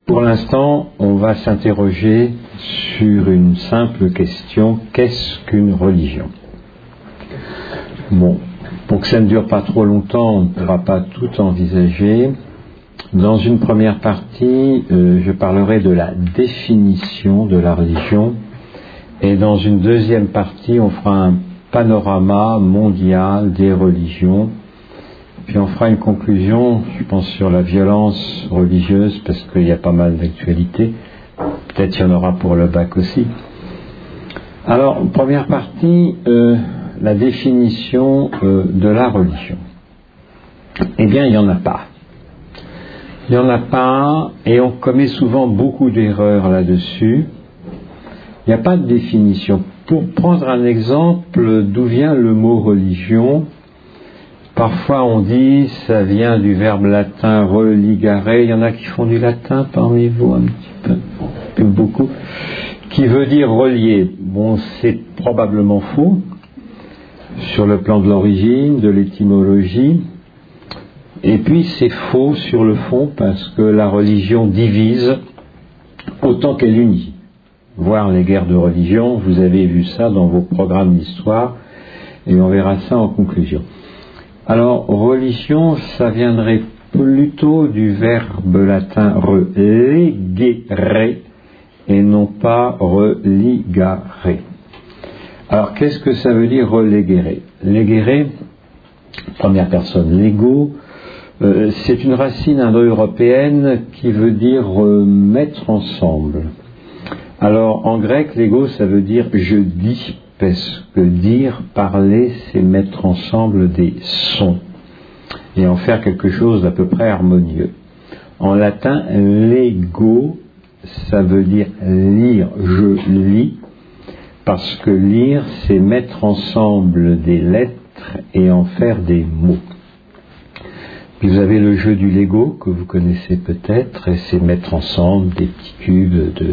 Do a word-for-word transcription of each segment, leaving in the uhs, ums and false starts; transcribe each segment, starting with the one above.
Pour l'instant, on va s'interroger sur une simple question: qu'est-ce qu'une religion? Bon, pour que ça ne dure pas trop longtemps, on ne pourra pas tout envisager. Dans une première partie, euh, je parlerai de la définition de la religion, et dans une deuxième partie, on fera un panorama mondial des religions. Puis on fera une conclusion, je pense, sur la violence religieuse, parce qu'il y a pas mal d'actualités. Peut-être qu'il y en aura pour le bac aussi. Alors, première partie, euh, la définition euh, de la religion. Eh bien, il n'y en a pas. Il n'y en a pas, et on commet souvent beaucoup d'erreurs là-dessus. Il n'y a pas de définition. Pour prendre un exemple, d'où vient le mot religion? Parfois on dit, ça vient du verbe latin religare. Il y en a qui font du latin parmi vous, un petit peu, peu beaucoup, qui veut dire relier. Bon, c'est probablement faux, sur le plan de l'origine, de l'étymologie. Et puis c'est faux sur le fond, parce que la religion divise autant qu'elle unit. Voir les guerres de religion, vous avez vu ça dans vos programmes d'histoire, et on verra ça en conclusion. Alors, religion, ça viendrait plutôt du verbe latin religere et non pas religare. Alors, qu'est-ce que ça veut dire religere? Legere, première personne, lego, euh, c'est une racine indo-européenne qui veut dire euh, mettre ensemble. Alors, en grec, lego, ça veut dire je dis. Parce que dire, parler, c'est mettre ensemble des sons et en faire quelque chose d'à peu près harmonieux. En latin, lego, ça veut dire lire, je lis, parce que lire, c'est mettre ensemble des lettres et en faire des mots. Puis vous avez le jeu du Lego, que vous connaissez peut-être, et c'est mettre ensemble des petits cubes de,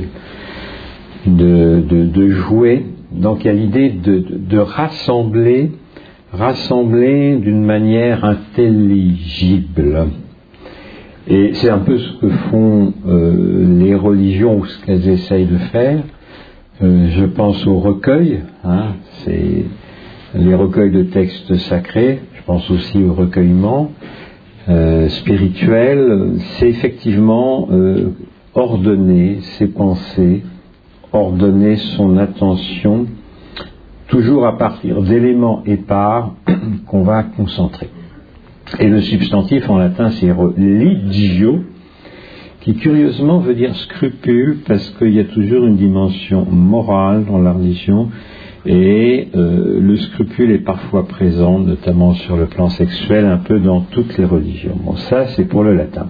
de, de, de jouets. Donc il y a l'idée de, de, de rassembler, rassembler d'une manière intelligible. Et c'est un peu ce que font euh, les religions, ou ce qu'elles essayent de faire. Euh, je pense aux recueils, hein, c'est les recueils de textes sacrés. Je pense aussi au recueillement euh, spirituel. C'est effectivement euh, ordonner ses pensées, ordonner son attention, toujours à partir d'éléments épars qu'on va concentrer. Et le substantif en latin, c'est religio, qui curieusement veut dire scrupule, parce qu'il y a toujours une dimension morale dans la religion, et euh, le scrupule est parfois présent, notamment sur le plan sexuel, un peu dans toutes les religions. Bon, ça, c'est pour le latin.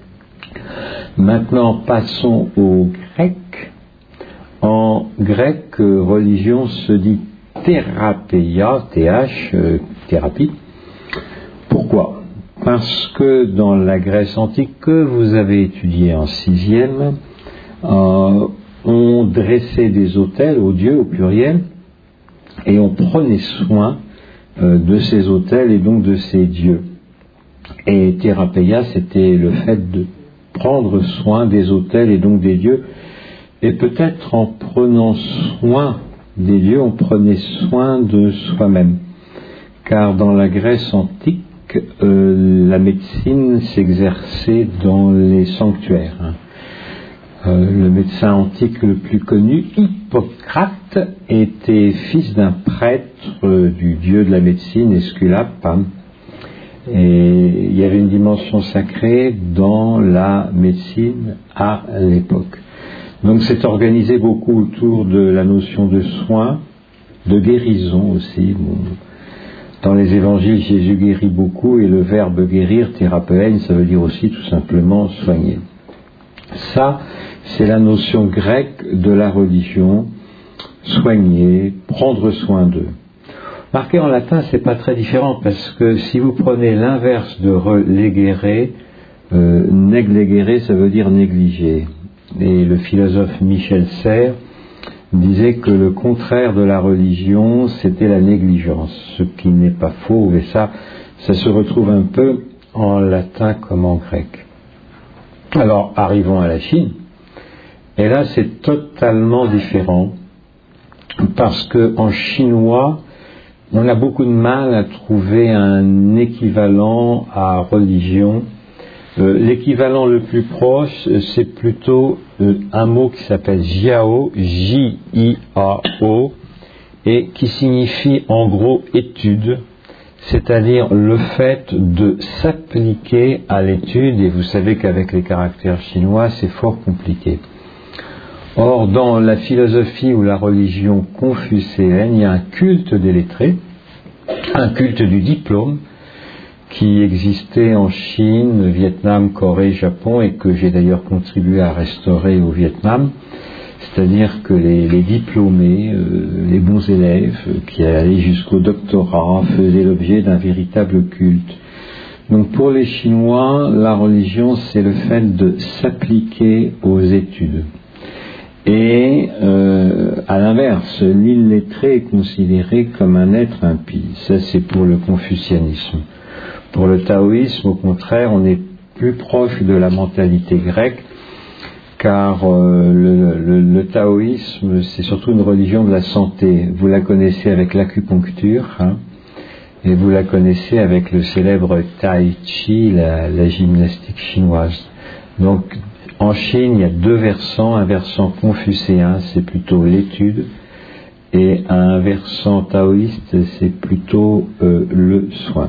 Maintenant, passons au grec. En grec, euh, religion se dit thérapeia, T H, euh, thérapie. Pourquoi? Parce que dans la Grèce antique que vous avez étudiée en sixième, euh, on dressait des autels aux dieux au pluriel, et on prenait soin euh, de ces autels et donc de ces dieux. Et thérapeia, c'était le fait de prendre soin des autels et donc des dieux. Et peut-être en prenant soin des dieux, on prenait soin de soi-même. Car dans la Grèce antique, euh, la médecine s'exerçait dans les sanctuaires. Hein. Euh, le médecin antique le plus connu, Hippocrate, était fils d'un prêtre euh, du dieu de la médecine, Esculape. Hein. Et il y avait une dimension sacrée dans la médecine à l'époque. Donc c'est organisé beaucoup autour de la notion de soin, de guérison aussi. Bon, dans les évangiles, Jésus guérit beaucoup, et le verbe guérir, thérapein, ça veut dire aussi tout simplement soigner. Ça, c'est la notion grecque de la religion, soigner, prendre soin d'eux. Marqué en latin, c'est pas très différent, parce que si vous prenez l'inverse de relegere, euh, neglegere, ça veut dire négliger. Et le philosophe Michel Serres disait que le contraire de la religion, c'était la négligence, ce qui n'est pas faux, et ça, ça se retrouve un peu en latin comme en grec. Alors, arrivons à la Chine. Et là, c'est totalement différent, parce qu'en chinois, on a beaucoup de mal à trouver un équivalent à religion. Euh, l'équivalent le plus proche, c'est plutôt euh, un mot qui s'appelle jiao, J I A O, et qui signifie en gros étude, c'est-à-dire le fait de s'appliquer à l'étude, et vous savez qu'avec les caractères chinois, c'est fort compliqué. Or, dans la philosophie ou la religion confucéenne, il y a un culte des lettrés, un culte du diplôme, qui existait en Chine, Vietnam, Corée, Japon, et que j'ai d'ailleurs contribué à restaurer au Vietnam. C'est-à-dire que les, les diplômés, euh, les bons élèves, euh, qui allaient jusqu'au doctorat, faisaient l'objet d'un véritable culte. Donc pour les Chinois, la religion, c'est le fait de s'appliquer aux études. Et euh, à l'inverse, l'illettré est considéré comme un être impie. Ça, c'est pour le confucianisme. Pour le taoïsme, au contraire, on est plus proche de la mentalité grecque, car euh, le, le, le taoïsme, c'est surtout une religion de la santé. Vous la connaissez avec l'acupuncture, hein, et vous la connaissez avec le célèbre tai chi, la, la gymnastique chinoise. Donc, en Chine, il y a deux versants. Un versant confucéen, c'est plutôt l'étude, et un versant taoïste, c'est plutôt euh, le soin.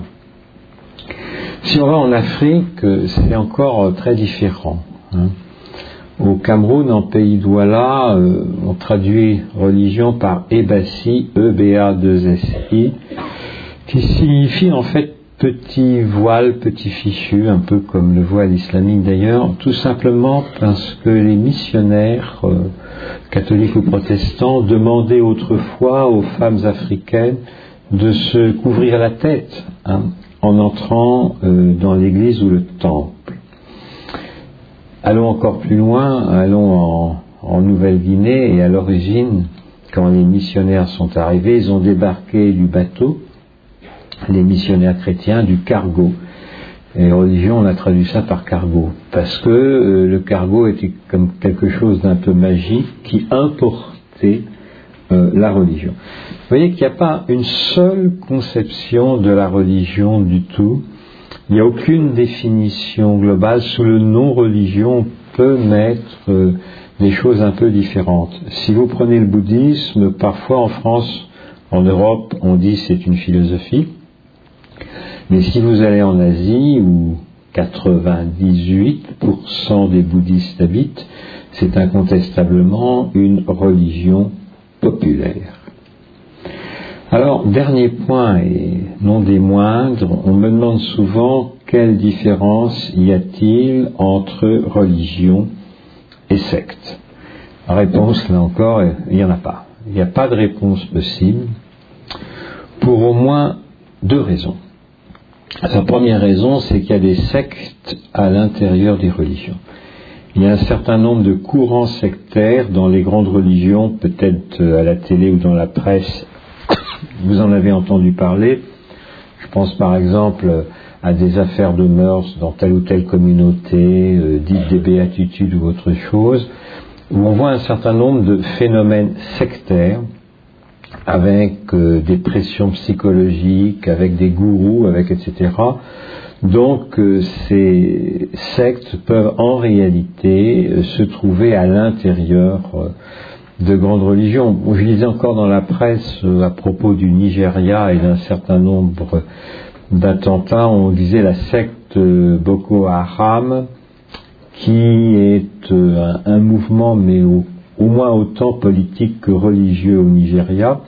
Si on va en Afrique, c'est encore très différent. Hein. Au Cameroun, en pays d'Ouala, euh, on traduit religion par Ebassi, E B A deux S I, qui signifie en fait petit voile, petit fichu, un peu comme le voile islamique d'ailleurs, tout simplement parce que les missionnaires, euh, catholiques ou protestants, demandaient autrefois aux femmes africaines de se couvrir la tête, hein, en entrant euh, dans l'église ou le temple. Allons encore plus loin, allons en, en Nouvelle-Guinée, et à l'origine, quand les missionnaires sont arrivés, ils ont débarqué du bateau, les missionnaires chrétiens, du cargo. Et religion, on a traduit ça par cargo, parce que euh, le cargo était comme quelque chose d'un peu magique qui importait euh, la religion. Vous voyez qu'il n'y a pas une seule conception de la religion du tout. Il n'y a aucune définition globale. Sous le nom religion, on peut mettre euh, des choses un peu différentes. Si vous prenez le bouddhisme, parfois en France, en Europe, on dit c'est une philosophie. Mais si vous allez en Asie, où quatre-vingt-dix-huit pour cent des bouddhistes habitent, c'est incontestablement une religion populaire. Alors, dernier point, et non des moindres, on me demande souvent quelle différence y a-t-il entre religion et secte. La réponse, là encore, il n'y en a pas. Il n'y a pas de réponse possible, pour au moins deux raisons. La première raison, c'est qu'il y a des sectes à l'intérieur des religions. Il y a un certain nombre de courants sectaires dans les grandes religions, peut-être à la télé ou dans la presse, vous en avez entendu parler. Je pense par exemple à des affaires de mœurs dans telle ou telle communauté, euh, dites des béatitudes ou autre chose, où on voit un certain nombre de phénomènes sectaires, avec euh, des pressions psychologiques, avec des gourous, avec et cetera. Donc euh, ces sectes peuvent en réalité euh, se trouver à l'intérieur euh, de grandes religions. Je lisais encore dans la presse euh, à propos du Nigeria et d'un certain nombre d'attentats, on disait la secte euh, Boko Haram, qui est euh, un, un mouvement, mais au, au moins autant politique que religieux au Nigeria,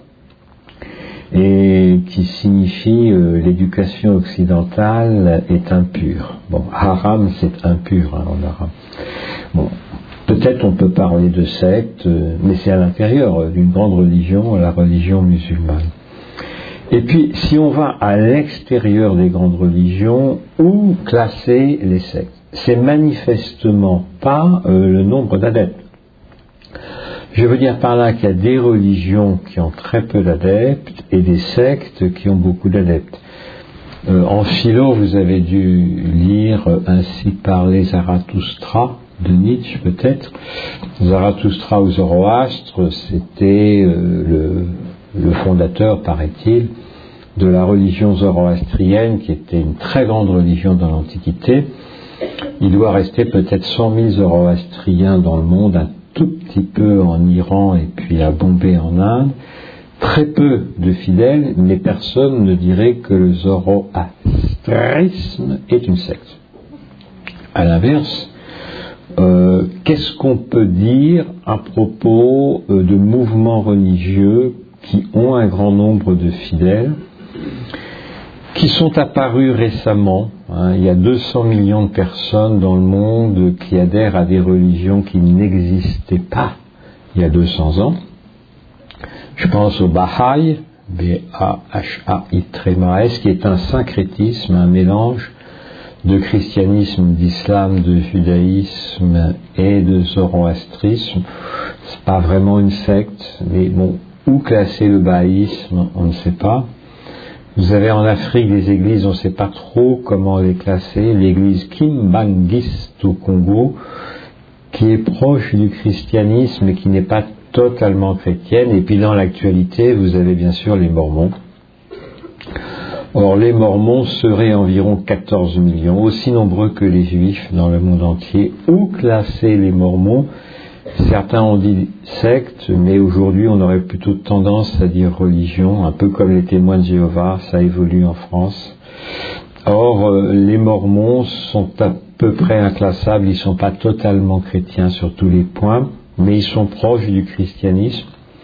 et qui signifie euh, l'éducation occidentale est impure. Bon, haram, c'est impur hein, en arabe. Bon, peut-être on peut parler de secte, euh, mais c'est à l'intérieur d'une grande religion, la religion musulmane. Et puis, si on va à l'extérieur des grandes religions, où classer les sectes? C'est manifestement pas euh, le nombre d'adeptes. Je veux dire par là qu'il y a des religions qui ont très peu d'adeptes et des sectes qui ont beaucoup d'adeptes. Euh, en philo, vous avez dû lire euh, Ainsi parlait Zarathustra de Nietzsche, peut-être. Zarathustra ou Zoroastre, c'était euh, le, le fondateur, paraît-il, de la religion zoroastrienne, qui était une très grande religion dans l'Antiquité. Il doit rester peut-être cent mille zoroastriens dans le monde, un tout petit peu en Iran et puis à Bombay en Inde. Très peu de fidèles, mais personne ne dirait que le zoroastrisme est une secte. À l'inverse, euh, qu'est-ce qu'on peut dire à propos euh, de mouvements religieux qui ont un grand nombre de fidèles, qui sont apparus récemment, hein, il y a deux cents millions de personnes dans le monde qui adhèrent à des religions qui n'existaient pas il y a deux cents ans. Je pense au Baha'i, B A H A I S, qui est un syncrétisme, un mélange de christianisme, d'islam, de judaïsme et de zoroastrisme. C'est pas vraiment une secte, mais bon, où classer le bahaïsme, on ne sait pas. Vous avez en Afrique des églises, on ne sait pas trop comment les classer. L'église Kimbangiste au Congo, qui est proche du christianisme mais qui n'est pas totalement chrétienne. Et puis dans l'actualité, vous avez bien sûr les Mormons. Or, les Mormons seraient environ quatorze millions, aussi nombreux que les Juifs dans le monde entier. Où classer les Mormons ? Certains ont dit secte, mais aujourd'hui on aurait plutôt tendance à dire religion, un peu comme les témoins de Jéhovah, ça évolue en France. Or, euh, les Mormons sont à peu près inclassables, ils ne sont pas totalement chrétiens sur tous les points, mais ils sont proches du christianisme.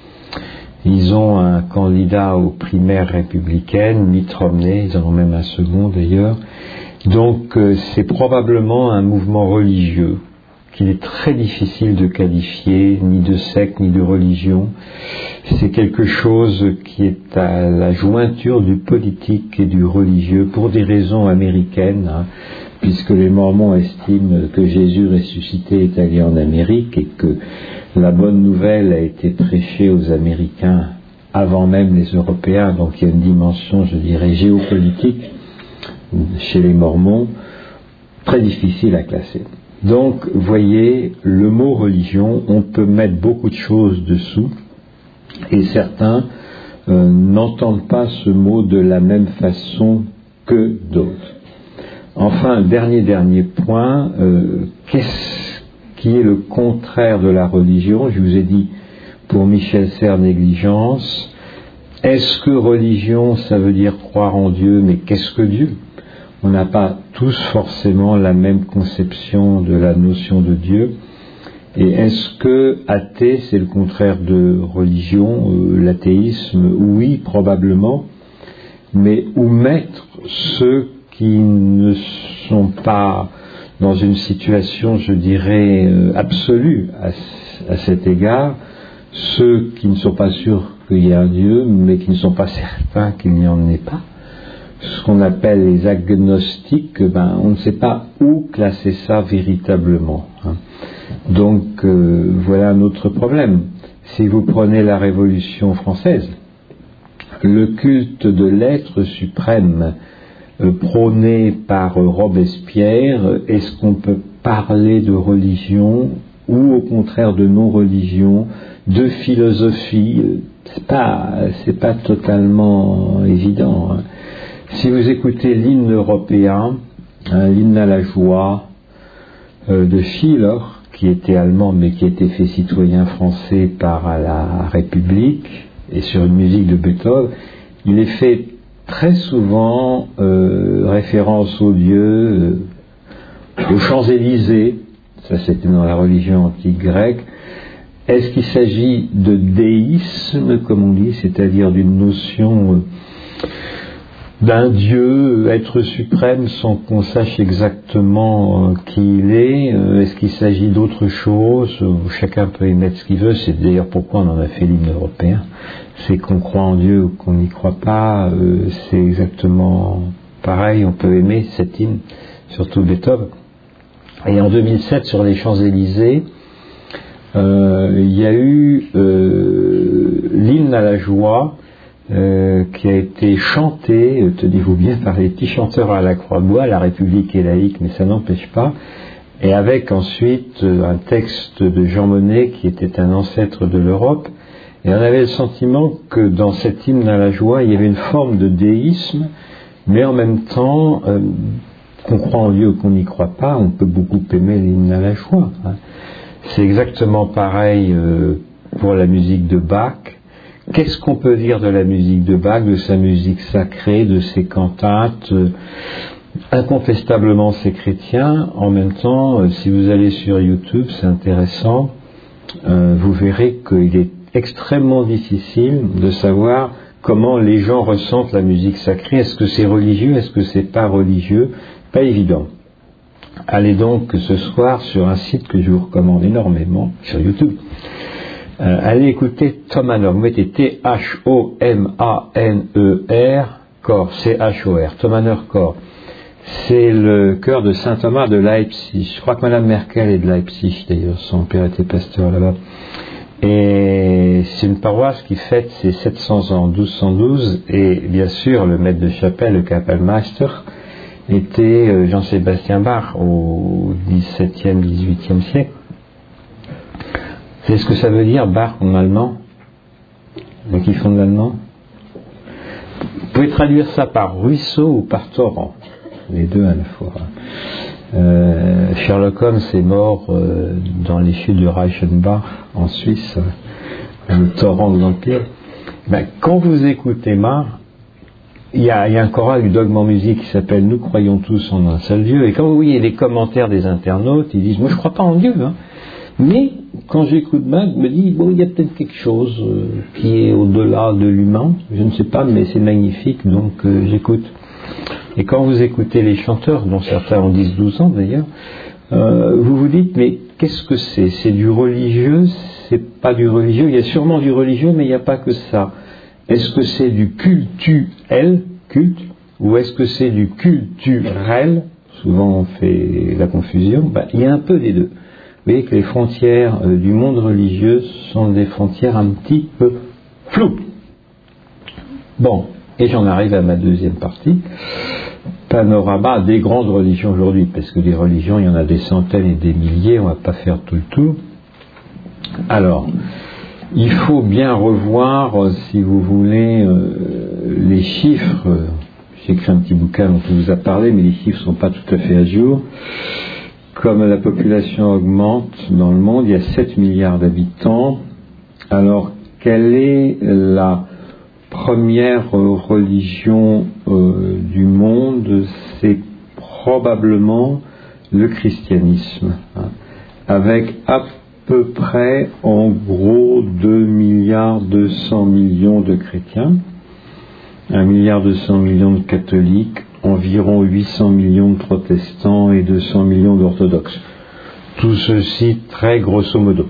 Ils ont un candidat aux primaires républicaines, Mitt Romney, ils en ont même un second d'ailleurs. Donc euh, c'est probablement un mouvement religieux qu'il est très difficile de qualifier, ni de secte, ni de religion. C'est quelque chose qui est à la jointure du politique et du religieux pour des raisons américaines, hein, puisque les Mormons estiment que Jésus ressuscité est allé en Amérique et que la bonne nouvelle a été prêchée aux Américains avant même les Européens, donc il y a une dimension, je dirais, géopolitique chez les Mormons, très difficile à classer. Donc, voyez, le mot religion, on peut mettre beaucoup de choses dessous, et certains euh, n'entendent pas ce mot de la même façon que d'autres. Enfin, dernier, dernier point, euh, qu'est-ce qui est le contraire de la religion ? Je vous ai dit, pour Michel Serres, négligence. Est-ce que religion, ça veut dire croire en Dieu, mais qu'est-ce que Dieu ? On n'a pas tous forcément la même conception de la notion de Dieu. Et est-ce que athée, c'est le contraire de religion, euh, l'athéisme ? Oui, probablement. Mais où mettre ceux qui ne sont pas dans une situation, je dirais, euh, absolue à, à cet égard, ceux qui ne sont pas sûrs qu'il y ait un Dieu, mais qui ne sont pas certains qu'il n'y en ait pas, ce qu'on appelle les agnostiques, ben, on ne sait pas où classer ça véritablement. Hein. Donc, euh, voilà un autre problème. Si vous prenez la Révolution française, le culte de l'être suprême euh, prôné par euh, Robespierre, est-ce qu'on peut parler de religion ou au contraire de non-religion, de philosophie ? C'est pas, c'est pas totalement évident. Hein. Si vous écoutez l'hymne européen, hein, l'hymne à la joie euh, de Schiller, qui était allemand mais qui était fait citoyen français par la République, et sur une musique de Beethoven, il est fait très souvent euh, référence aux dieux, euh, aux Champs-Élysées, ça c'était dans la religion antique grecque. Est-ce qu'il s'agit de déisme, comme on dit, c'est-à-dire d'une notion euh, d'un Dieu, être suprême, sans qu'on sache exactement euh, qui il est? euh, Est-ce qu'il s'agit d'autre chose? Chacun peut émettre ce qu'il veut, c'est d'ailleurs pourquoi on en a fait l'hymne européen. C'est qu'on croit en Dieu ou qu'on n'y croit pas, euh, c'est exactement pareil, on peut aimer cet hymne, surtout Beethoven. Et en deux mille sept, sur les Champs-Élysées, euh, il y a eu euh, l'hymne à la joie euh, qui a été chanté, euh, tenez-vous bien, par les petits chanteurs à la Croix-Bois. La République est laïque, mais ça n'empêche pas. Et avec ensuite euh, un texte de Jean Monnet, qui était un ancêtre de l'Europe. Et on avait le sentiment que dans cet hymne à la joie, il y avait une forme de déisme, mais en même temps, euh, qu'on croit en Dieu ou qu'on n'y croit pas, on peut beaucoup aimer l'hymne à la joie. Hein. C'est exactement pareil euh, pour la musique de Bach. Qu'est-ce qu'on peut dire de la musique de Bach, de sa musique sacrée, de ses cantates? euh, Incontestablement, c'est chrétien. En même temps, euh, si vous allez sur YouTube, c'est intéressant, euh, vous verrez qu'il est extrêmement difficile de savoir comment les gens ressentent la musique sacrée. Est-ce que c'est religieux? Est-ce que c'est pas religieux? Pas évident. Allez donc ce soir sur un site que je vous recommande énormément, sur YouTube. Euh, allez écouter Thomanor. Vous mettez T H O M A N E R, Chor, C H O R, Thomanor Chor. C'est le chœur de saint Thomas de Leipzig. Je crois que Madame Merkel est de Leipzig d'ailleurs, son père était pasteur là-bas. Et c'est une paroisse qui fête ses sept cents ans, douze cent douze, et bien sûr le maître de chapelle, le Kapellmeister, était Jean-Sébastien Bach au dix-septième, dix-huitième siècle. C'est ce que ça veut dire Bach en allemand? Donc qui font de l'allemand? Vous pouvez traduire ça par ruisseau ou par torrent, les deux à la fois. Euh, Sherlock Holmes est mort euh, dans les chutes de Reichenbach en Suisse, euh, le torrent de l'Empire. Ben, quand vous écoutez Bach, il y, y a un choral du Dogme en musique qui s'appelle Nous croyons tous en un seul Dieu, et quand vous voyez les commentaires des internautes, ils disent moi je crois pas en Dieu, hein. Mais quand j'écoute Bach, je me dis bon, il y a peut-être quelque chose euh, qui est au-delà de l'humain, je ne sais pas, mais c'est magnifique, donc euh, j'écoute. Et quand vous écoutez les chanteurs, dont certains ont dix douze ans d'ailleurs, euh, vous vous dites, mais qu'est-ce que c'est? C'est du religieux? C'est pas du religieux? Il y a sûrement du religieux, mais il n'y a pas que ça. Est-ce que c'est du cultuel, culte, ou est-ce que c'est du culturel? Souvent on fait la confusion. Ben, il y a un peu des deux. Vous voyez que les frontières euh, du monde religieux sont des frontières un petit peu floues. Bon. Et j'en arrive à ma deuxième partie, panorama des grandes religions aujourd'hui, parce que des religions, il y en a des centaines et des milliers, on ne va pas faire tout le tour. Alors, il faut bien revoir, si vous voulez, euh, les chiffres. J'ai écrit un petit bouquin dont on vous a parlé, mais les chiffres ne sont pas tout à fait à jour. Comme la population augmente dans le monde, il y a sept milliards d'habitants. Alors, quelle est la première religion euh, du monde? C'est probablement le christianisme, hein, avec à peu près en gros deux milliards deux cents millions de chrétiens, un milliard deux cents millions de catholiques, environ huit cents millions de protestants et deux cents millions d'orthodoxes. Tout ceci très grosso modo,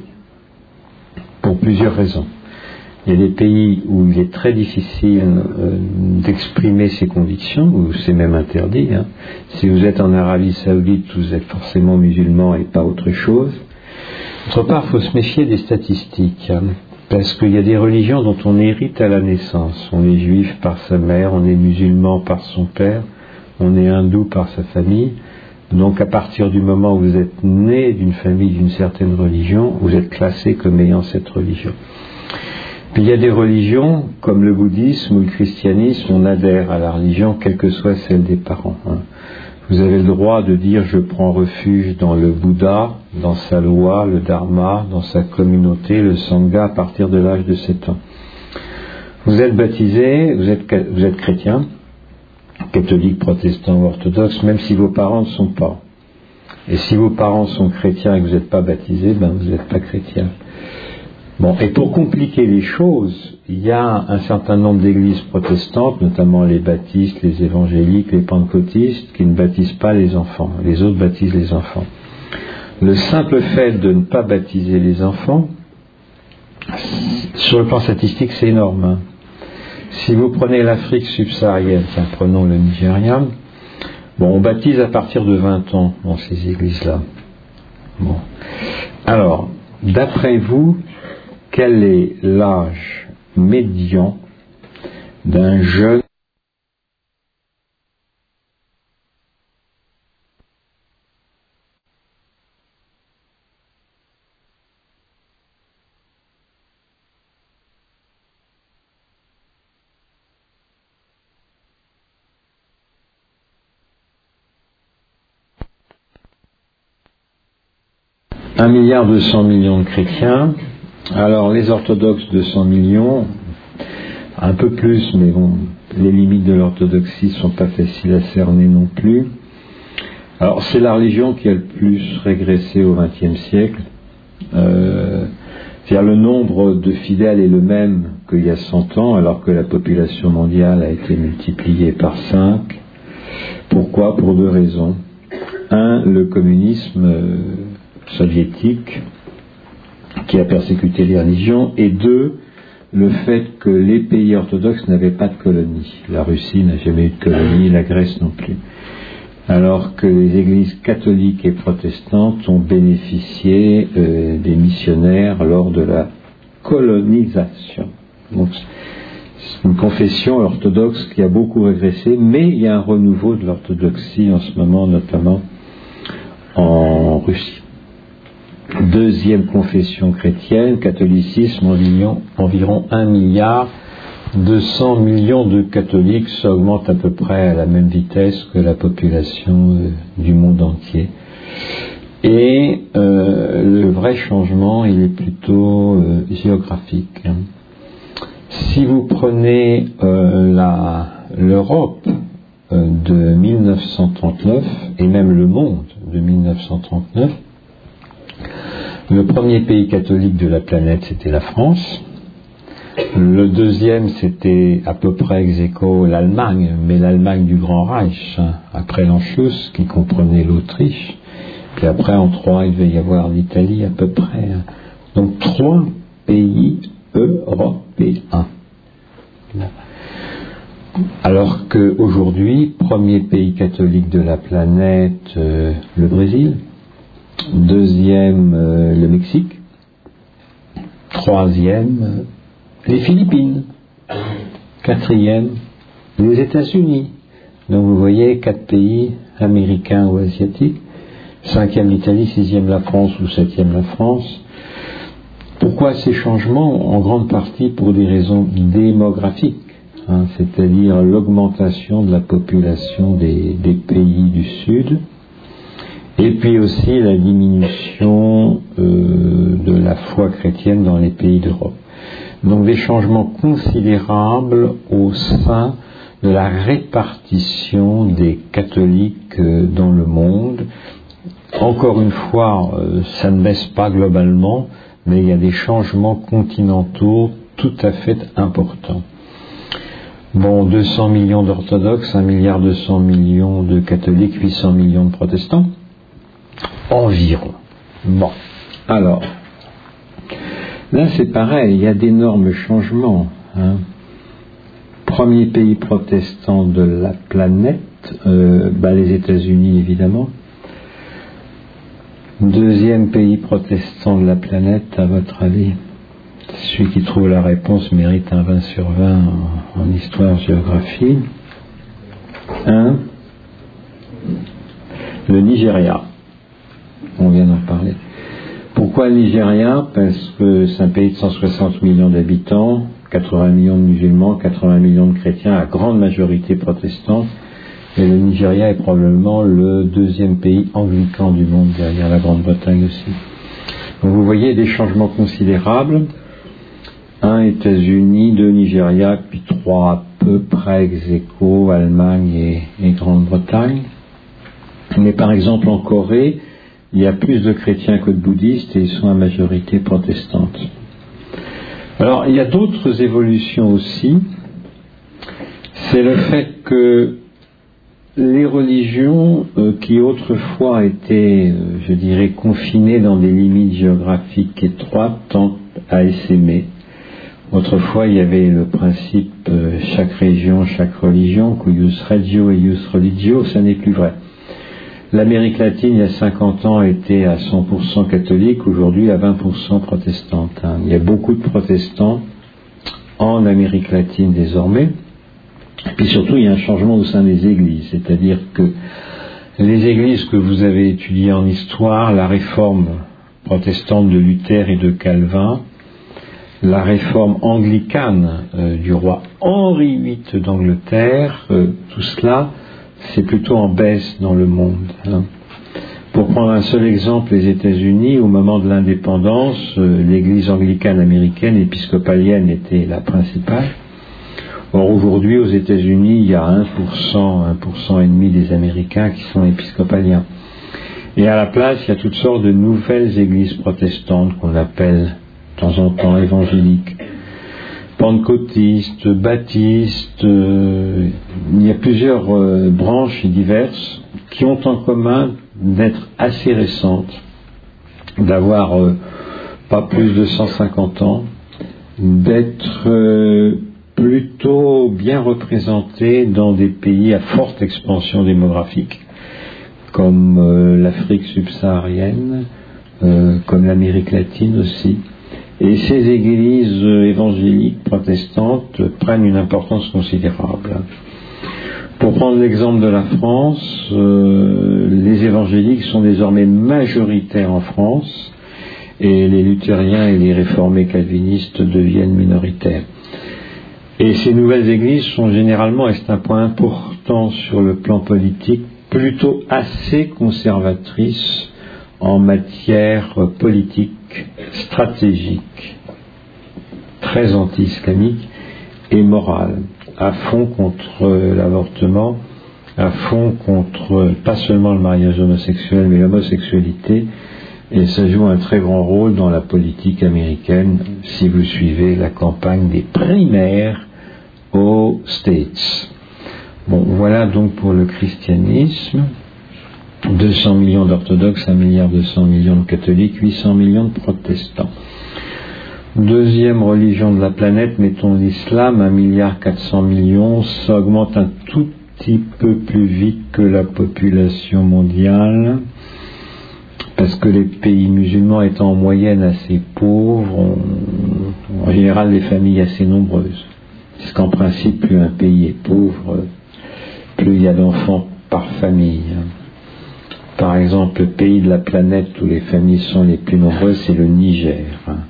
pour plusieurs raisons. Il y a des pays où il est très difficile euh, d'exprimer ses convictions, où c'est même interdit. Hein. Si vous êtes en Arabie Saoudite, vous êtes forcément musulman et pas autre chose. D'autre part, il faut se méfier des statistiques, hein, parce qu'il y a des religions dont on hérite à la naissance. On est juif par sa mère, on est musulman par son père, on est hindou par sa famille. Donc à partir du moment où vous êtes né d'une famille d'une certaine religion, vous êtes classé comme ayant cette religion. Puis il y a des religions, comme le bouddhisme ou le christianisme, on adhère à la religion, quelle que soit celle des parents. Hein. Vous avez le droit de dire je prends refuge dans le Bouddha, dans sa loi, le Dharma, dans sa communauté, le Sangha, à partir de l'âge de sept ans. Vous êtes baptisé, vous êtes, vous êtes chrétien, catholique, protestant ou orthodoxe, même si vos parents ne sont pas. Et si vos parents sont chrétiens et que vous n'êtes pas baptisé, ben vous n'êtes pas chrétien. Bon, et pour compliquer les choses, il y a un certain nombre d'églises protestantes, notamment les baptistes, les évangéliques, les pentecôtistes, qui ne baptisent pas les enfants. Les autres baptisent les enfants. Le simple fait de ne pas baptiser les enfants, sur le plan statistique, c'est énorme. Hein. Si vous prenez l'Afrique subsaharienne, tiens, prenons le Nigeria, bon, on baptise à partir de vingt ans dans ces églises-là. Bon. Alors, d'après vous, quel est l'âge médian d'un jeune un milliard deux cents millions de chrétiens. Alors les orthodoxes deux cents millions, un peu plus, mais bon, les limites de l'orthodoxie sont pas faciles à cerner non plus. Alors c'est la religion qui a le plus régressé au vingtième siècle. Euh, c'est-à-dire le nombre de fidèles est le même qu'il y a cent ans, alors que la population mondiale a été multipliée par cinq. Pourquoi ? Pour deux raisons. Un, le communisme euh, soviétique qui a persécuté les religions, et deux, le fait que les pays orthodoxes n'avaient pas de colonies. La Russie n'a jamais eu de colonie, la Grèce non plus. Alors que les églises catholiques et protestantes ont bénéficié euh, des missionnaires lors de la colonisation. Donc, c'est une confession orthodoxe qui a beaucoup régressé, mais il y a un renouveau de l'orthodoxie en ce moment, notamment en Russie. Deuxième confession chrétienne, catholicisme, environ, environ un milliard deux cents millions de catholiques, ça augmente à peu près à la même vitesse que la population euh, du monde entier. Et euh, le vrai changement, il est plutôt euh, géographique. Hein. Si vous prenez euh, la, l'Europe euh, de mille neuf cent trente-neuf, et même le monde de mille neuf cent trente-neuf, le premier pays catholique de la planète, c'était la France. Le deuxième, c'était à peu près ex aequo l'Allemagne, mais l'Allemagne du Grand Reich, hein, après l'Anschluss, qui comprenait l'Autriche. Puis après, en trois, il devait y avoir l'Italie à peu près. Hein. Donc trois pays européens. Alors qu'aujourd'hui, premier pays catholique de la planète, euh, le Brésil. Deuxième, euh, le Mexique. Troisième, euh, les Philippines. Quatrième, les États-Unis. Donc vous voyez, quatre pays américains ou asiatiques. Cinquième l'Italie, sixième la France ou septième la France. Pourquoi ces changements ? En grande partie pour des raisons démographiques, hein, c'est-à-dire l'augmentation de la population des, des pays du Sud. Et puis aussi la diminution euh, de la foi chrétienne dans les pays d'Europe. Donc des changements considérables au sein de la répartition des catholiques euh, dans le monde. Encore une fois, euh, ça ne baisse pas globalement, mais il y a des changements continentaux tout à fait importants. Bon, deux cents millions d'orthodoxes, un milliard deux cents millions de catholiques, huit cents millions de protestants. Environ. Bon, alors, là c'est pareil, il y a d'énormes changements. Hein. Premier pays protestant de la planète, euh, bah les États-Unis évidemment. Deuxième pays protestant de la planète, à votre avis? Celui qui trouve la réponse mérite un vingt sur vingt en, en histoire-géographie. Un, le Nigeria. On vient d'en parler. Pourquoi le Nigeria ? Parce que c'est un pays de cent soixante millions d'habitants, quatre-vingts millions de musulmans, quatre-vingts millions de chrétiens, à grande majorité protestante. Et le Nigeria est probablement le deuxième pays anglican du monde, derrière la Grande-Bretagne aussi. Donc vous voyez des changements considérables. Un, États-Unis, deux, Nigeria, puis trois, à peu près ex aequo, Allemagne et, et Grande-Bretagne. Mais par exemple en Corée, il y a plus de chrétiens que de bouddhistes et ils sont à majorité protestante. Alors il y a d'autres évolutions aussi. C'est le fait que les religions euh, qui autrefois étaient, euh, je dirais, confinées dans des limites géographiques étroites tendent à essaimer. Autrefois, il y avait le principe euh, chaque région, chaque religion, cuius regio et ius religio, ça n'est plus vrai. L'Amérique latine, il y a cinquante ans, était à cent pour cent catholique, aujourd'hui à vingt pour cent protestante. Hein. Il y a beaucoup de protestants en Amérique latine désormais. Et puis surtout, il y a un changement au sein des églises, c'est-à-dire que les églises que vous avez étudiées en histoire, la réforme protestante de Luther et de Calvin, la réforme anglicane euh, du roi Henri huit d'Angleterre, euh, tout cela, c'est plutôt en baisse dans le monde. Hein. Pour prendre un seul exemple, les États-Unis, au moment de l'indépendance, euh, l'église anglicane américaine, épiscopalienne, était la principale. Or, aujourd'hui, aux États-Unis, il y a un pour cent, un pour cent et demi des Américains qui sont épiscopaliens. Et à la place, il y a toutes sortes de nouvelles églises protestantes qu'on appelle de temps en temps évangéliques, pentecôtistes, baptistes. Euh, il y a plusieurs euh, branches diverses qui ont en commun d'être assez récentes, d'avoir euh, pas plus de cent cinquante ans, d'être euh, plutôt bien représentées dans des pays à forte expansion démographique, comme euh, l'Afrique subsaharienne, euh, comme l'Amérique latine aussi. Et ces églises évangéliques protestantes prennent une importance considérable. Pour prendre l'exemple de la France, euh, les évangéliques sont désormais majoritaires en France et les luthériens et les réformés calvinistes deviennent minoritaires. Et ces nouvelles églises sont généralement, et c'est un point important sur le plan politique, plutôt assez conservatrices en matière politique, stratégique, très anti-islamique et morale, à fond contre l'avortement, à fond contre pas seulement le mariage homosexuel, mais l'homosexualité, et ça joue un très grand rôle dans la politique américaine, si vous suivez la campagne des primaires aux States. Bon, voilà donc pour le christianisme. deux cents millions d'orthodoxes, un milliard deux cents millions de catholiques, huit cents millions de protestants. Deuxième religion de la planète, mettons l'islam, un milliard quatre cents millions, ça augmente un tout petit peu plus vite que la population mondiale, parce que les pays musulmans étant en moyenne assez pauvres, ont, en général des familles assez nombreuses. Parce qu'en principe, plus un pays est pauvre, plus il y a d'enfants par famille. Par exemple, le pays de la planète où les familles sont les plus nombreuses, c'est le Niger,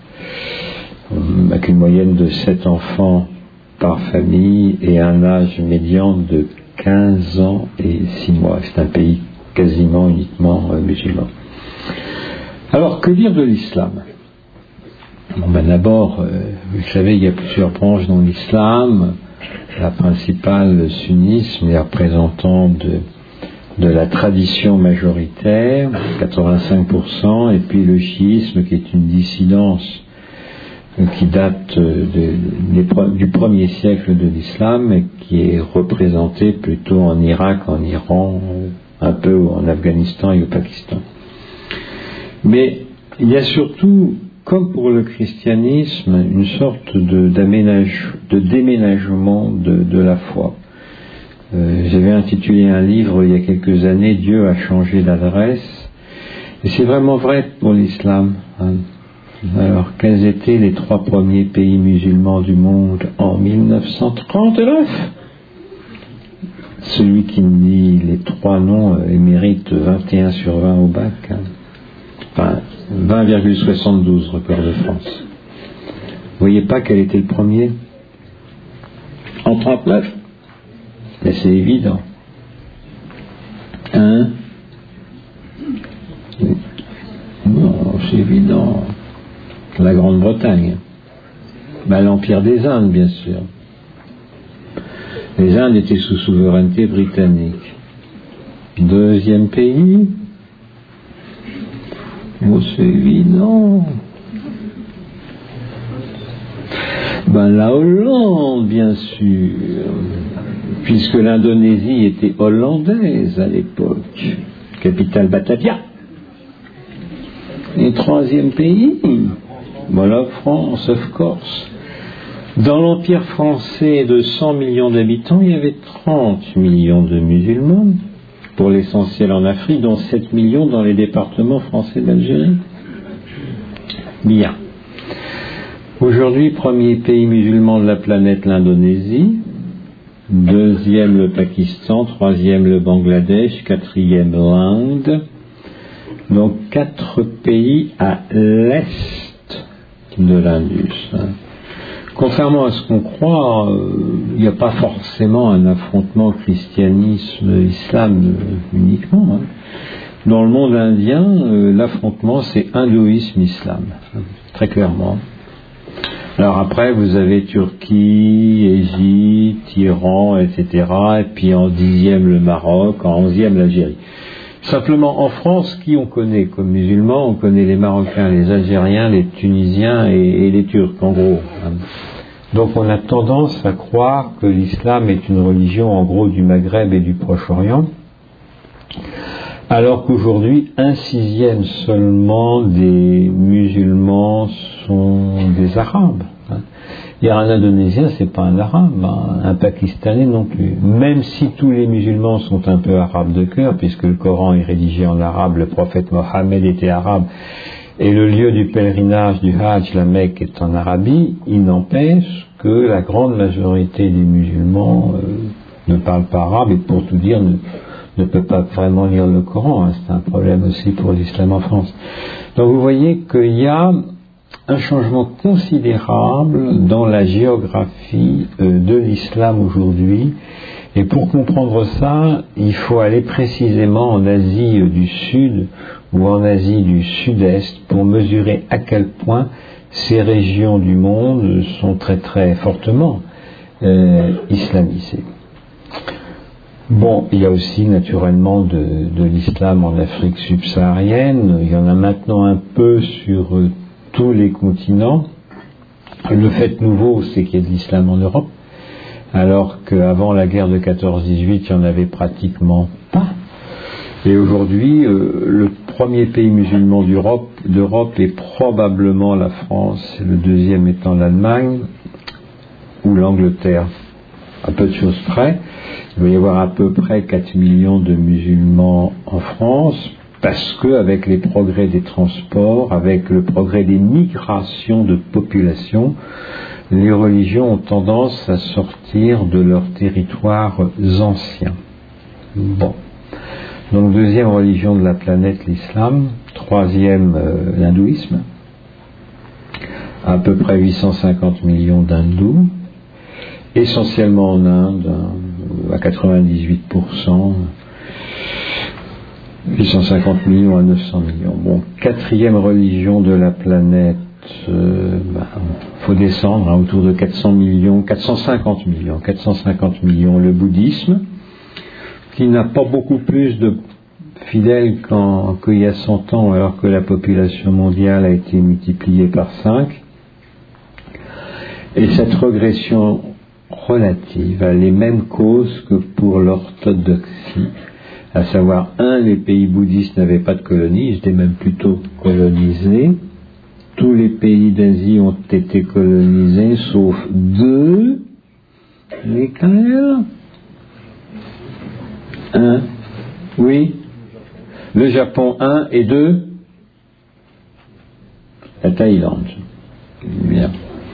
avec une moyenne de sept enfants par famille et un âge médian de quinze ans et six mois. C'est un pays quasiment uniquement musulman. Alors, que dire de l'islam ? Bon, ben d'abord, euh, vous le savez, il y a plusieurs branches dans l'islam. La principale, le sunnisme, les représentants de, de la tradition majoritaire, quatre-vingt-cinq pour cent, et puis le chiisme, qui est une dissidence euh, qui date de, de, de, du premier siècle de l'islam, et qui est représenté plutôt en Irak, en Iran, euh, un peu en Afghanistan et au Pakistan. Mais il y a surtout, comme pour le christianisme, une sorte de, d'aménage, de déménagement de, de la foi. Euh, j'avais intitulé un livre il y a quelques années, Dieu a changé d'adresse. Et c'est vraiment vrai pour l'islam. Hein. Alors, quels étaient les trois premiers pays musulmans du monde en mille neuf cent trente-neuf ? Celui qui me dit les trois noms euh, mérite vingt et un sur vingt au bac. Hein. Enfin, vingt virgule soixante-douze record de France. Vous voyez pas quel était le premier ? En trente-neuf ? Mais c'est évident. Hein ? Non, c'est évident. La Grande-Bretagne. Ben, l'Empire des Indes, bien sûr. Les Indes étaient sous souveraineté britannique. Deuxième pays ? Oh, c'est évident. Ben, la Hollande, bien sûr, puisque l'Indonésie était hollandaise à l'époque, capitale Batavia. Et troisième pays, ben, la France, of course. Dans l'Empire français de cent millions d'habitants, il y avait trente millions de musulmans, pour l'essentiel en Afrique, dont sept millions dans les départements français d'Algérie. Bien. Aujourd'hui, premier pays musulman de la planète, l'Indonésie. deuxième le Pakistan, troisième le Bangladesh, quatrième l'Inde. Donc quatre pays à l'est de l'Indus. Contrairement à ce qu'on croit, il n'y a pas forcément un affrontement christianisme-islam uniquement. Dans le monde indien, l'affrontement c'est hindouisme-islam, très clairement. Alors après, vous avez Turquie, Égypte, Iran, et cetera. Et puis en dixième le Maroc, en onzième l'Algérie. Simplement, en France, qui on connaît comme musulmans? On connaît les Marocains, les Algériens, les Tunisiens et, et les Turcs, en gros. Donc on a tendance à croire que l'islam est une religion, en gros, du Maghreb et du Proche-Orient, alors qu'aujourd'hui, un sixième seulement des musulmans sont des Arabes. Il y a un Indonésien, c'est pas un Arabe, hein, un Pakistanais non plus. Même si tous les musulmans sont un peu arabes de cœur, puisque le Coran est rédigé en arabe, le prophète Mohammed était arabe, et le lieu du pèlerinage du Hajj, la Mecque, est en Arabie, il n'empêche que la grande majorité des musulmans euh, ne parlent pas arabe, et pour tout dire, ne, ne peut pas vraiment lire le Coran. Hein, c'est un problème aussi pour l'islam en France. Donc vous voyez qu'il y a un changement considérable dans la géographie euh, de l'islam aujourd'hui. Et pour comprendre ça, il faut aller précisément en Asie du Sud ou en Asie du Sud-Est pour mesurer à quel point ces régions du monde sont très très fortement euh, islamisées. Bon, il y a aussi naturellement de, de l'islam en Afrique subsaharienne. Il y en a maintenant un peu sur euh, tous les continents. Le fait nouveau, c'est qu'il y a de l'islam en Europe, alors qu'avant la guerre de quatorze dix-huit, il n'y en avait pratiquement pas. Et aujourd'hui, euh, le premier pays musulman d'Europe, d'Europe est probablement la France, le deuxième étant l'Allemagne ou l'Angleterre. À peu de choses près, il va y avoir à peu près quatre millions de musulmans en France, parce qu'avec les progrès des transports, avec le progrès des migrations de population, les religions ont tendance à sortir de leurs territoires anciens. Bon. Donc deuxième religion de la planète, l'islam. Troisième, euh, l'hindouisme. À peu près huit cent cinquante millions d'hindous. Essentiellement en Inde, à quatre-vingt-dix-huit pour cent. huit cent cinquante millions à neuf cents millions. Bon, quatrième religion de la planète, euh, bah, faut descendre hein, autour de quatre cents millions, quatre cent cinquante millions, quatre cent cinquante millions. Le bouddhisme, qui n'a pas beaucoup plus de fidèles qu'en, qu'il y a cent ans, alors que la population mondiale a été multipliée par cinq. Et cette régression relative a les mêmes causes que pour l'orthodoxie. À savoir, un, les pays bouddhistes n'avaient pas de colonies, ils étaient même plutôt colonisés. Tous les pays d'Asie ont été colonisés, sauf deux. Lesquels? Un. Oui. Le Japon, un, et deux. La Thaïlande. Bien.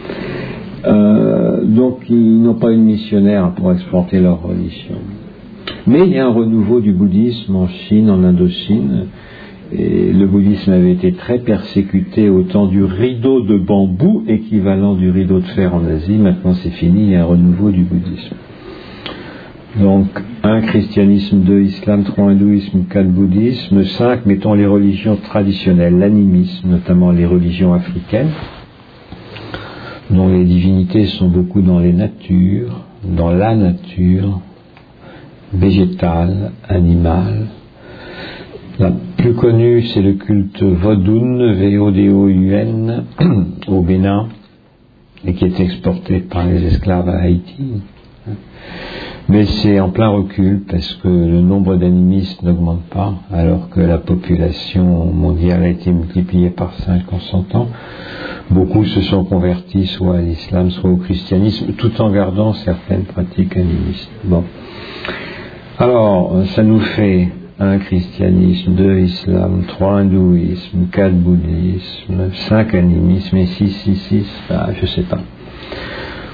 Euh, donc, ils n'ont pas eu de missionnaire pour exporter leur religion. Mais il y a un renouveau du bouddhisme en Chine, en Indochine. Et le bouddhisme avait été très persécuté au temps du rideau de bambou, équivalent du rideau de fer en Asie. Maintenant c'est fini, il y a un renouveau du bouddhisme. Donc, un, christianisme, deux, islam, trois, hindouisme, quatre, bouddhisme, cinq, mettons les religions traditionnelles, l'animisme, notamment les religions africaines, dont les divinités sont beaucoup dans les natures, dans la nature, végétale, animale. La plus connue, c'est le culte Vodun, V O D O U N, au Bénin, et qui est exporté par les esclaves à Haïti. Mais c'est en plein recul, parce que le nombre d'animistes n'augmente pas, alors que la population mondiale a été multipliée par cinq en cent ans. Beaucoup se sont convertis soit à l'islam, soit au christianisme, tout en gardant certaines pratiques animistes. Bon. Alors, ça nous fait un christianisme, deux islam, trois hindouisme, quatre bouddhisme, cinq animisme et six, six, six, ah, je sais pas.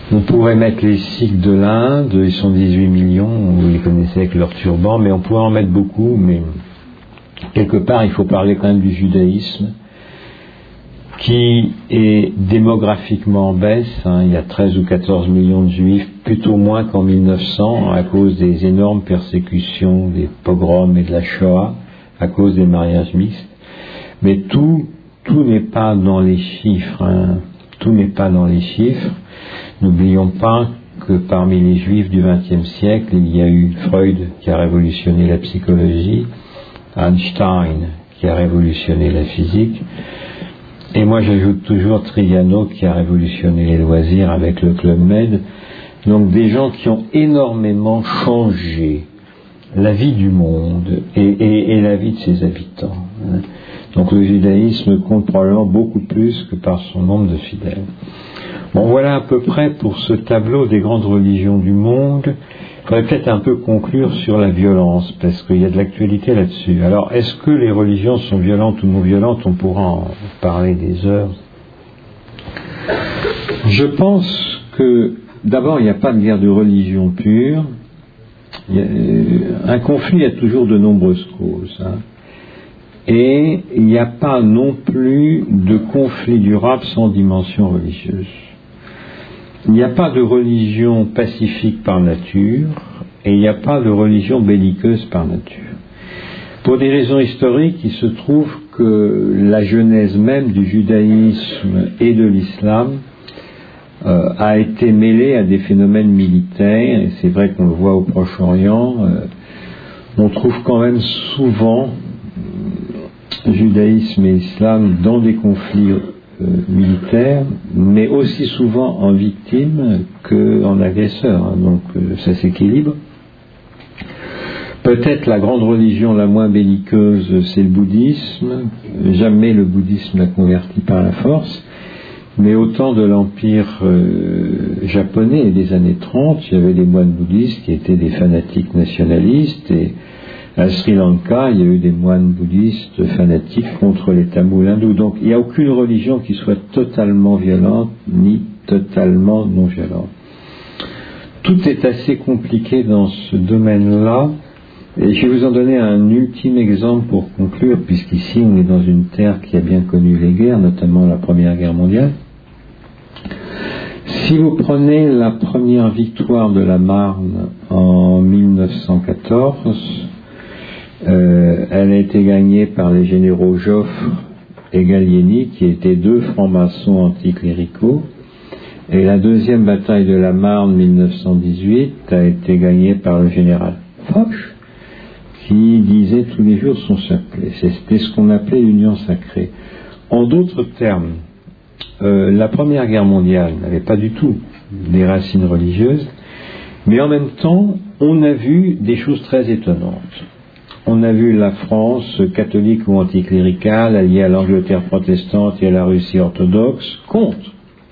On pourrait mettre les Sikhs de l'Inde, ils sont dix-huit millions, vous les connaissez avec leur turban, mais on pourrait en mettre beaucoup, mais quelque part il faut parler quand même du judaïsme, qui est démographiquement en baisse, hein, il y a treize ou quatorze millions de juifs, plutôt moins qu'en mille neuf cents, à cause des énormes persécutions, des pogroms et de la Shoah, à cause des mariages mixtes. Mais tout, tout n'est pas dans les chiffres, hein, tout n'est pas dans les chiffres. N'oublions pas que parmi les juifs du vingtième siècle, il y a eu Freud qui a révolutionné la psychologie, Einstein qui a révolutionné la physique, et moi j'ajoute toujours Trigano qui a révolutionné les loisirs avec le Club Med. Donc des gens qui ont énormément changé la vie du monde et, et, et la vie de ses habitants. Donc le judaïsme compte probablement beaucoup plus que par son nombre de fidèles. Bon, voilà à peu près pour ce tableau des grandes religions du monde. Il faudrait peut-être un peu conclure sur la violence, parce qu'il y a de l'actualité là-dessus. Alors, est-ce que les religions sont violentes ou non violentes? On pourra en parler des heures. Je pense que, d'abord, il n'y a pas de guerre de religion pure. Il y a, un conflit a toujours de nombreuses causes, hein. Et il n'y a pas non plus de conflit durable sans dimension religieuse. Il n'y a pas de religion pacifique par nature et il n'y a pas de religion belliqueuse par nature. Pour des raisons historiques, il se trouve que la genèse même du judaïsme et de l'islam euh, a été mêlée à des phénomènes militaires, et c'est vrai qu'on le voit au Proche-Orient. Euh, on trouve quand même souvent euh, judaïsme et islam dans des conflits Euh, militaire, mais aussi souvent en victime qu'en agresseur, hein, donc euh, ça s'équilibre. Peut-être la grande religion la moins belliqueuse, c'est le bouddhisme. Jamais le bouddhisme n'a converti par la force, mais au temps de l'empire euh, japonais et des années trente, il y avait des moines bouddhistes qui étaient des fanatiques nationalistes, et à Sri Lanka, il y a eu des moines bouddhistes fanatiques contre les Tamouls hindous. Donc il n'y a aucune religion qui soit totalement violente, ni totalement non violente. Tout est assez compliqué dans ce domaine-là, et je vais vous en donner un ultime exemple pour conclure, puisqu'ici on est dans une terre qui a bien connu les guerres, notamment la Première Guerre mondiale. Si vous prenez la première victoire de la Marne en mille neuf cent quatorze, Euh, elle a été gagnée par les généraux Joffre et Gallieni, qui étaient deux francs-maçons anticléricaux. Et la deuxième bataille de la Marne, mille neuf cent dix-huit, a été gagnée par le général Foch, qui disait tous les jours son chapelet. C'était ce qu'on appelait l'union sacrée. En d'autres termes, euh, la Première Guerre mondiale n'avait pas du tout des racines religieuses, mais en même temps, on a vu des choses très étonnantes. On a vu la France catholique ou anticléricale alliée à l'Angleterre protestante et à la Russie orthodoxe contre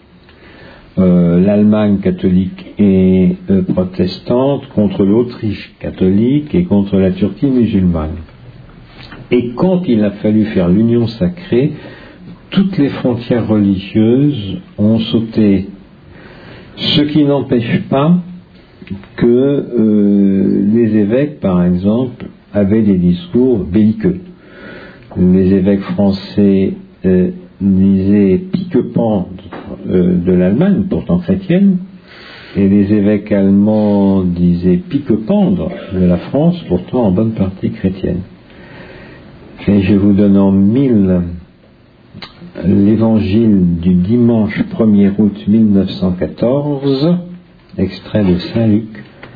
euh, l'Allemagne catholique et euh, protestante, contre l'Autriche catholique et contre la Turquie musulmane. Et quand il a fallu faire l'union sacrée, toutes les frontières religieuses ont sauté. Ce qui n'empêche pas que euh, les évêques, par exemple, avaient des discours belliqueux. Les évêques français euh, disaient pique-pendre euh, de l'Allemagne, pourtant chrétienne, et les évêques allemands disaient pique-pendre de la France, pourtant en bonne partie chrétienne. Et je vous donne en mille l'évangile du dimanche premier août mille neuf cent quatorze, extrait de Saint Luc.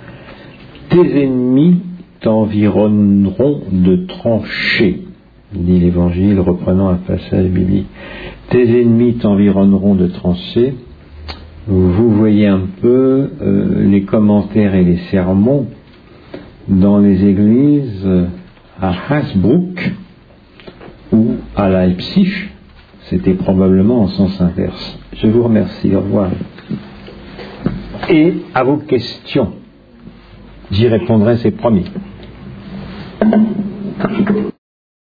Tes ennemis t'environneront de tranchées, dit l'Évangile, reprenant un passage biblique. Tes ennemis t'environneront de tranchées. Vous voyez un peu euh, les commentaires et les sermons dans les églises à Hasbrook ou à Leipzig. C'était probablement en sens inverse. Je vous remercie. Au revoir. Et à vos questions. J'y répondrai, c'est promis.